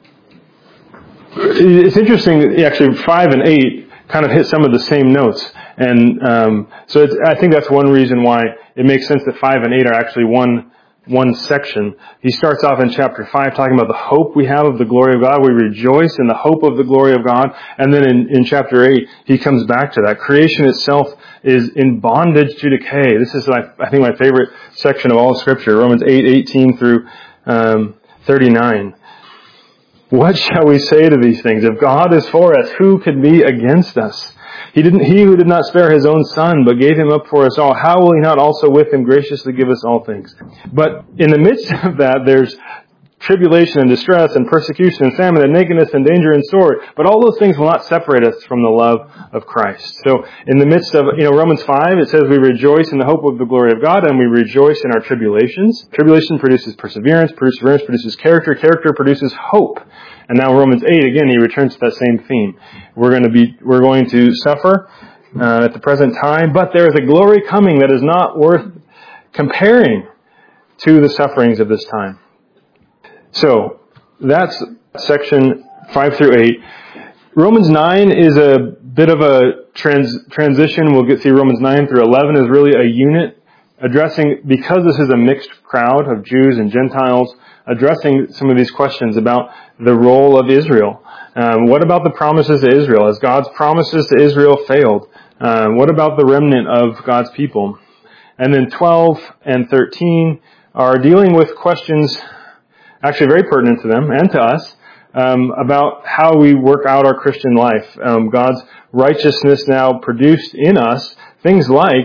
it's interesting, actually 5 and 8 kind of hit some of the same notes. And I think that's one reason why it makes sense that 5 and 8 are actually one section. He starts off in chapter 5 talking about the hope we have of the glory of God. We rejoice in the hope of the glory of God. And then in chapter 8, he comes back to that. Creation itself is in bondage to decay. This is, I think, my favorite section of all of Scripture, Romans 8:18 through 39. What shall we say to these things? If God is for us, who can be against us? He who did not spare his own son, but gave him up for us all, how will he not also with him graciously give us all things? But in the midst of that, there's tribulation and distress and persecution and famine and nakedness and danger and sword. But all those things will not separate us from the love of Christ. So in the midst of, Romans 5, it says we rejoice in the hope of the glory of God, and we rejoice in our tribulations. Tribulation produces perseverance. Perseverance produces character. Character produces hope. And now Romans 8, again, he returns to that same theme. We're going to suffer at the present time, but there is a glory coming that is not worth comparing to the sufferings of this time. So that's section 5 through 8. Romans 9 is a bit of a transition. We'll see Romans 9 through 11 is really a unit addressing, because this is a mixed crowd of Jews and Gentiles, addressing some of these questions about the role of Israel. What about the promises to Israel? Has God's promises to Israel failed? What about the remnant of God's people? And then 12 and 13 are dealing with questions actually very pertinent to them and to us, about how we work out our Christian life. God's righteousness now produced in us, things like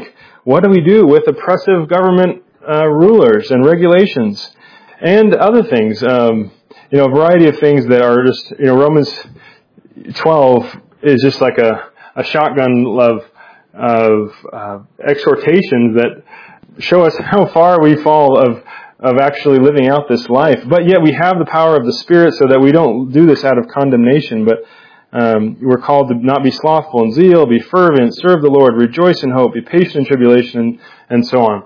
what do we do with oppressive government rulers and regulations and other things? A variety of things that are just, Romans 12 is just like a shotgun of exhortations that show us how far we fall of actually living out this life. But yet we have the power of the Spirit so that we don't do this out of condemnation, but we're called to not be slothful in zeal, be fervent, serve the Lord, rejoice in hope, be patient in tribulation, and so on.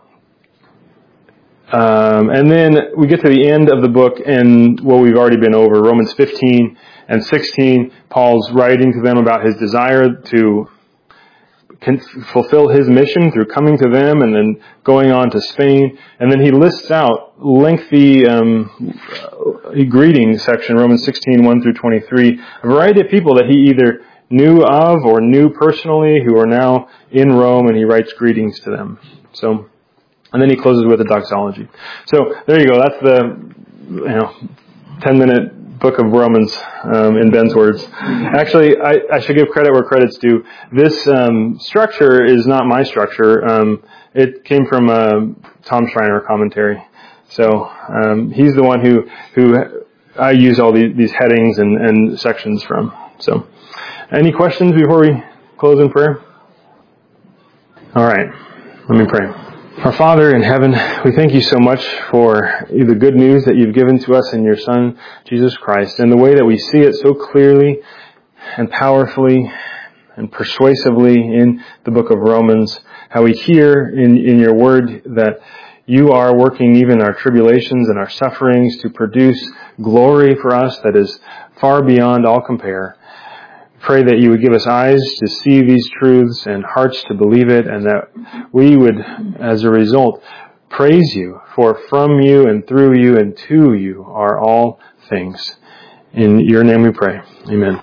And then we get to the end of the book and what we've already been over, Romans 15 and 16. Paul's writing to them about his desire to fulfill his mission through coming to them and then going on to Spain. And then he lists out lengthy greeting section, Romans 16, 1 through 23, a variety of people that he either knew of or knew personally who are now in Rome, and he writes greetings to them. So, and then he closes with a doxology. So there you go. That's the 10-minute book of Romans in Ben's words. Actually, I should give credit where credit's due. This structure is not my structure. It came from Tom Schreiner commentary. So he's the one who I use all these headings and sections from. So, any questions before we close in prayer? All right, let me pray. Our Father in heaven, we thank you so much for the good news that you've given to us in your Son, Jesus Christ, and the way that we see it so clearly and powerfully and persuasively in the book of Romans, how we hear in your word that you are working even our tribulations and our sufferings to produce glory for us that is far beyond all compare. Pray that you would give us eyes to see these truths and hearts to believe it, and that we would, as a result, praise you, for from you and through you and to you are all things. In your name we pray. Amen.